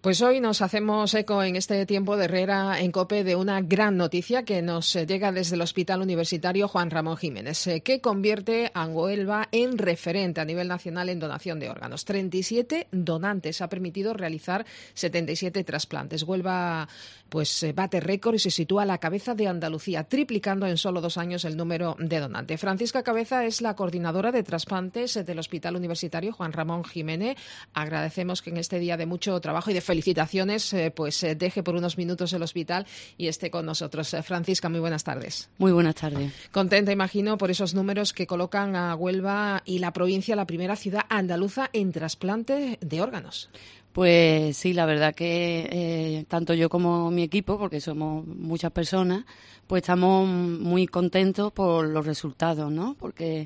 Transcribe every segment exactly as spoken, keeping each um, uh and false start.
Pues hoy nos hacemos eco en este tiempo de Herrera en COPE de una gran noticia que nos llega desde el Hospital Universitario Juan Ramón Jiménez, que convierte a Huelva en referente a nivel nacional en donación de órganos. treinta y siete donantes ha permitido realizar setenta y siete trasplantes. Huelva pues bate récord y se sitúa a la cabeza de Andalucía, triplicando en solo dos años el número de donantes. Francisca Cabeza es la coordinadora de trasplantes del Hospital Universitario Juan Ramón Jiménez. Agradecemos que en este día de mucho trabajo y de felicitaciones, eh, pues eh, deje por unos minutos el hospital y esté con nosotros. Eh, Francisca, muy buenas tardes. Muy buenas tardes. Contenta, imagino, por esos números que colocan a Huelva y la provincia la primera ciudad andaluza en trasplante de órganos. Pues sí, la verdad que eh, tanto yo como mi equipo, porque somos muchas personas, pues estamos muy contentos por los resultados, ¿no? Porque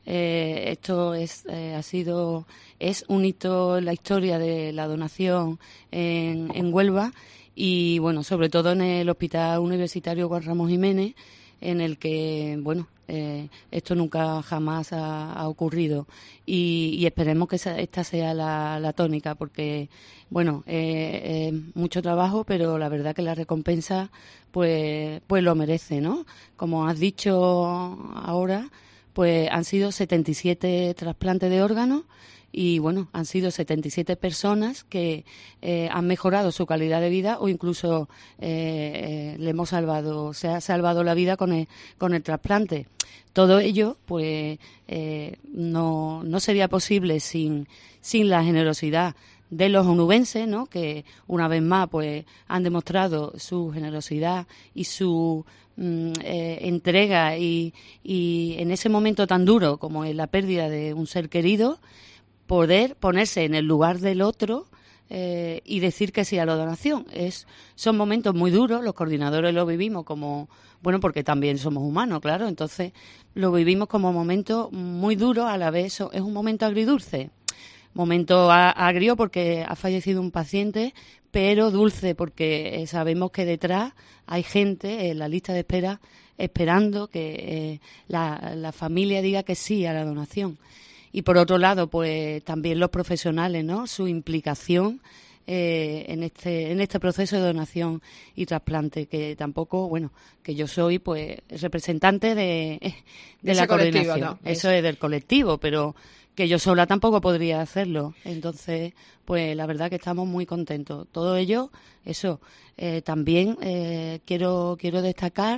eh, esto es eh, ha sido es un hito en la historia de la donación en, en Huelva y, bueno, sobre todo en el Hospital Universitario Juan Ramón Jiménez, en el que, bueno, eh, esto nunca jamás ha, ha ocurrido y, y esperemos que esa, esta sea la, la tónica, porque, bueno, eh, eh, mucho trabajo, pero la verdad que la recompensa pues, pues lo merece, ¿no? Como has dicho ahora, pues han sido setenta y siete trasplantes de órganos. Y, bueno, han sido setenta y siete personas que eh, han mejorado su calidad de vida o incluso eh, eh, le hemos salvado, se ha salvado la vida con el, con el trasplante. Todo ello, pues, eh, no, no sería posible sin, sin la generosidad de los onubenses, ¿no? Que una vez más, pues, han demostrado su generosidad y su mm, eh, entrega y, y en ese momento tan duro como es la pérdida de un ser querido, poder ponerse en el lugar del otro eh, y decir que sí a la donación. Es, son momentos muy duros, los coordinadores lo vivimos como, bueno, porque también somos humanos, claro, entonces lo vivimos como momentos muy duros, a la vez es un momento agridulce. Momento agrio porque ha fallecido un paciente, pero dulce porque sabemos que detrás hay gente en la lista de espera esperando que eh, la, la familia diga que sí a la donación. Y por otro lado, pues también los profesionales, ¿no? Su implicación eh, en este en este proceso de donación y trasplante, que tampoco, bueno, que yo soy pues representante de, de la coordinación. ¿No? Eso es del colectivo, pero que yo sola tampoco podría hacerlo. Entonces, pues la verdad que estamos muy contentos. Todo ello, eso, eh, también eh, quiero quiero destacar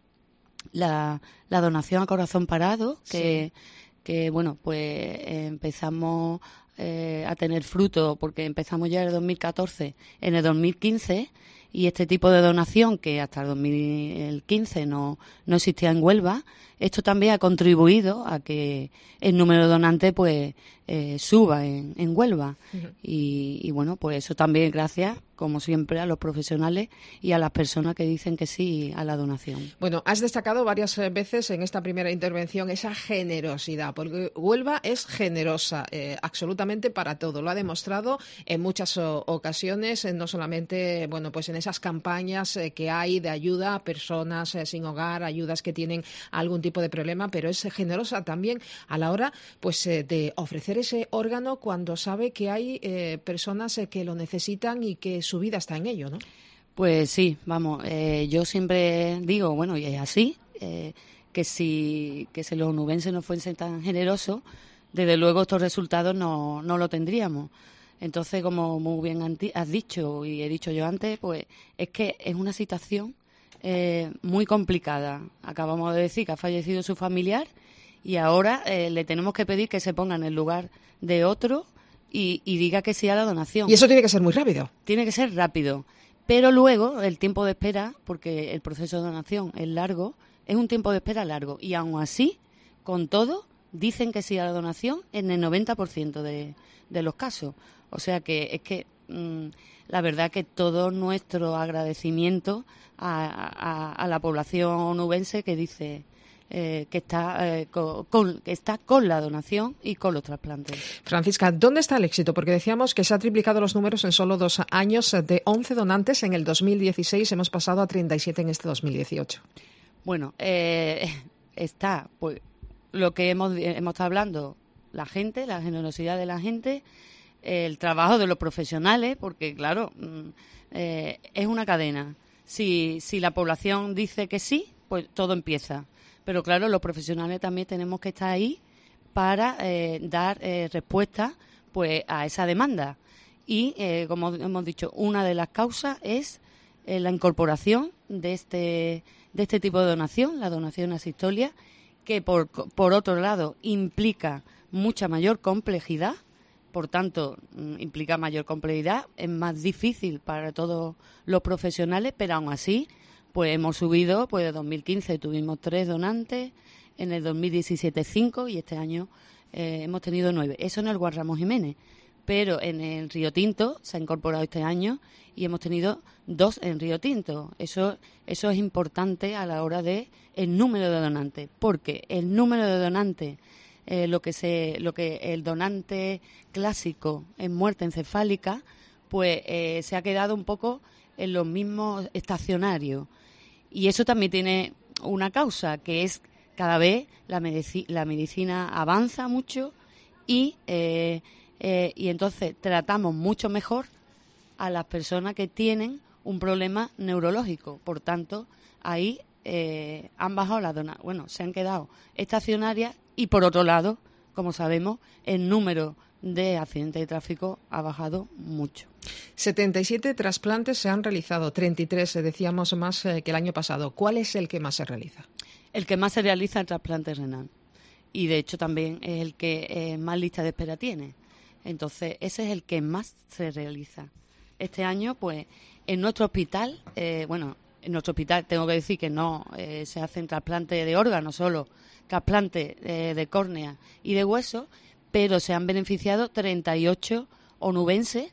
la, la donación a corazón parado, que... Sí. que, bueno, pues eh, empezamos eh, a tener fruto porque empezamos ya en el dos mil catorce, en el dos mil quince, y este tipo de donación que hasta el dos mil quince no, no existía en Huelva, esto también ha contribuido a que el número de donantes pues eh, suba en, en Huelva. Uh-huh. y, y bueno, pues eso también gracias, como siempre, a los profesionales y a las personas que dicen que sí a la donación. Bueno, has destacado varias veces en esta primera intervención esa generosidad, porque Huelva es generosa eh, absolutamente para todo. Lo ha demostrado en muchas o, ocasiones, eh, no solamente, bueno, pues en esas campañas eh, que hay de ayuda a personas eh, sin hogar, ayudas que tienen algún tipo de problema, pero es generosa también a la hora, pues, eh, de ofrecer ese órgano cuando sabe que hay eh, personas eh, que lo necesitan y que su vida está en ello, ¿no? Pues sí, vamos, eh, yo siempre digo, bueno, y es así, eh, que si que si los onubenses no fuesen tan generosos, desde luego estos resultados no, no lo tendríamos. Entonces, como muy bien has dicho y he dicho yo antes, pues es que es una situación eh, muy complicada. Acabamos de decir que ha fallecido su familiar y ahora eh, le tenemos que pedir que se ponga en el lugar de otro y, y diga que sí a la donación. Y eso tiene que ser muy rápido. Tiene que ser rápido. Pero luego el tiempo de espera, porque el proceso de donación es largo, es un tiempo de espera largo. Y aún así, con todo, dicen que sí a la donación en el noventa por ciento de, de los casos. O sea que es que mmm, la verdad que todo nuestro agradecimiento a, a, a la población onubense que dice... Eh, que está eh, con, con, que está con la donación y con los trasplantes. Francisca, ¿dónde está el éxito? Porque decíamos que se han triplicado los números en solo dos años. De once donantes en el dos mil dieciséis hemos pasado a treinta y siete en este dos mil dieciocho. Bueno, eh, está pues lo que hemos, hemos estado hablando, la gente, la generosidad de la gente, el trabajo de los profesionales, porque claro, eh, es una cadena. Si, si la población dice que sí, pues todo empieza. Pero claro, los profesionales también tenemos que estar ahí para eh, dar eh, respuesta pues a esa demanda. Y, eh, como hemos dicho, una de las causas es eh, la incorporación de este, de este tipo de donación, la donación asistolia, que por, por otro lado implica mucha mayor complejidad, por tanto implica mayor complejidad, es más difícil para todos los profesionales, pero aún así pues hemos subido, pues en dos mil quince tuvimos tres donantes, en el dos mil diecisiete cinco y este año eh, hemos tenido nueve. Eso en el Juan Ramón Jiménez, pero en el Río Tinto se ha incorporado este año y hemos tenido dos en Río Tinto. Eso, eso es importante a la hora de el número de donantes, porque el número de donantes, eh, lo que se, lo que el donante clásico en muerte encefálica, pues eh, se ha quedado un poco en los mismos estacionarios. Y eso también tiene una causa, que es cada vez la, medici- la medicina avanza mucho y, eh, eh, y entonces tratamos mucho mejor a las personas que tienen un problema neurológico. Por tanto, ahí eh, han bajado las donaciones. Bueno, se han quedado estacionarias y, por otro lado, como sabemos, el número de accidentes de tráfico ha bajado mucho. setenta y siete trasplantes se han realizado, treinta y tres, decíamos, más eh, que el año pasado. ¿Cuál es el que más se realiza? El que más se realiza es el trasplante renal. Y, de hecho, también es el que eh, más lista de espera tiene. Entonces, ese es el que más se realiza. Este año, pues, en nuestro hospital, eh, bueno, en nuestro hospital tengo que decir que no eh, se hacen trasplantes de órganos solo, trasplantes eh, de córnea y de hueso, pero se han beneficiado treinta y ocho onubenses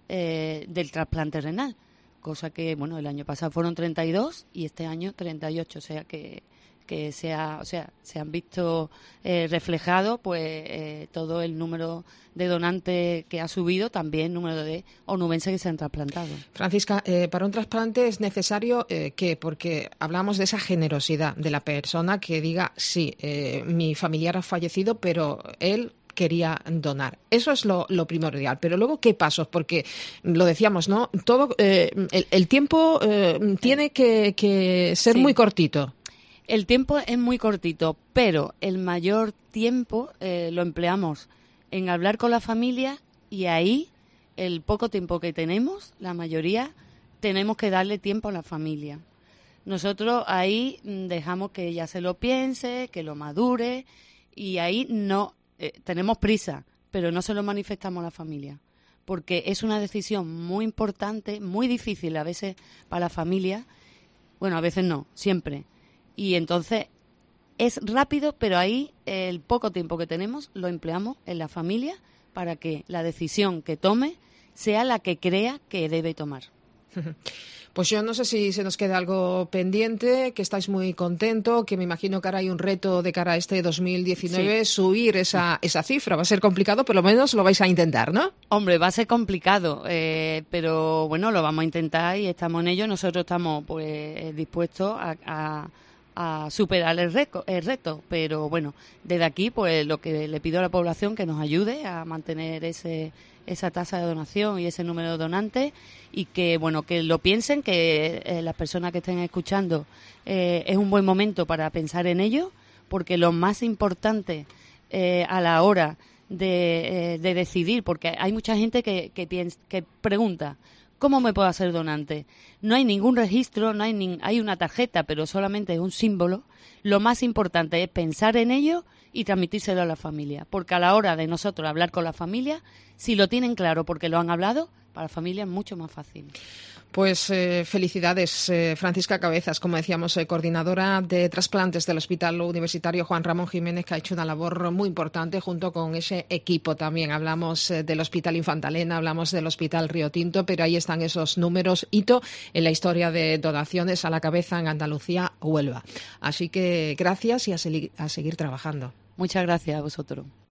eh, del trasplante renal, cosa que, bueno, el año pasado fueron treinta y dos y este año treinta y ocho, o sea que que se ha, o sea, se han visto eh, reflejados pues eh, todo el número de donantes que ha subido, también el número de onubenses que se han trasplantado. Francisca, eh, para un trasplante es necesario eh, ¿qué? Porque hablamos de esa generosidad de la persona que diga, sí, eh, mi familiar ha fallecido, pero él quería donar. Eso es lo, lo primordial. Pero luego, ¿qué pasos? Porque lo decíamos, ¿no? Todo eh, el, el tiempo eh, tiene que, que ser sí. muy cortito. El tiempo es muy cortito, pero el mayor tiempo eh, lo empleamos en hablar con la familia y ahí, el poco tiempo que tenemos, la mayoría, tenemos que darle tiempo a la familia. Nosotros ahí dejamos que ella se lo piense, que lo madure y ahí no eh, tenemos prisa, pero no se lo manifestamos a la familia, porque es una decisión muy importante, muy difícil a veces para la familia, bueno, a veces no, siempre. Y entonces es rápido, pero ahí el poco tiempo que tenemos lo empleamos en la familia para que la decisión que tome sea la que crea que debe tomar. Pues yo no sé si se nos queda algo pendiente, que estáis muy contento, que me imagino que ahora hay un reto de cara a este dos mil diecinueve, sí. subir esa, esa cifra. Va a ser complicado, por lo menos lo vais a intentar, ¿no? Hombre, va a ser complicado, eh, pero bueno, lo vamos a intentar y estamos en ello. Nosotros estamos pues dispuestos a... a a superar el, reco, el reto, pero bueno, desde aquí pues lo que le pido a la población que nos ayude a mantener ese esa tasa de donación y ese número de donantes y que bueno que lo piensen, que eh, las personas que estén escuchando eh, es un buen momento para pensar en ello, porque lo más importante eh, a la hora de, eh, de decidir, porque hay mucha gente que, que, piensa, que pregunta ¿cómo me puedo hacer donante? No hay ningún registro, no hay ni, hay una tarjeta, pero solamente es un símbolo. Lo más importante es pensar en ello y transmitírselo a la familia, porque a la hora de nosotros hablar con la familia, si lo tienen claro porque lo han hablado, para la familia es mucho más fácil. Pues eh, felicidades, eh, Francisca Cabezas, como decíamos, eh, coordinadora de trasplantes del Hospital Universitario Juan Ramón Jiménez, que ha hecho una labor muy importante junto con ese equipo también. Hablamos eh, del Hospital Infantalena, hablamos del Hospital Río Tinto, pero ahí están esos números hito en la historia de donaciones a la cabeza en Andalucía, Huelva. Así que gracias y a, se- a seguir trabajando. Muchas gracias a vosotros.